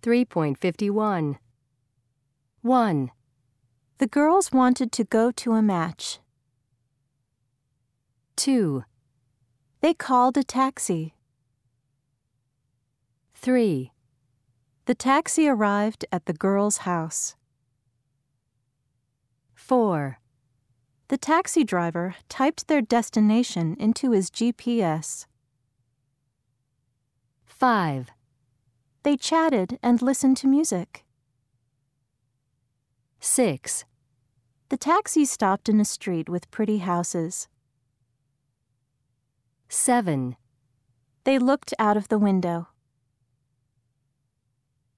3.51. 1. The girls wanted to go to a match. 2. They called a taxi. 3. The taxi arrived at the girls' house. 4. The taxi driver typed their destination into his GPS. 5. They chatted and listened to music. 6. The taxi stopped in a street with pretty houses. 7. They looked out of the window.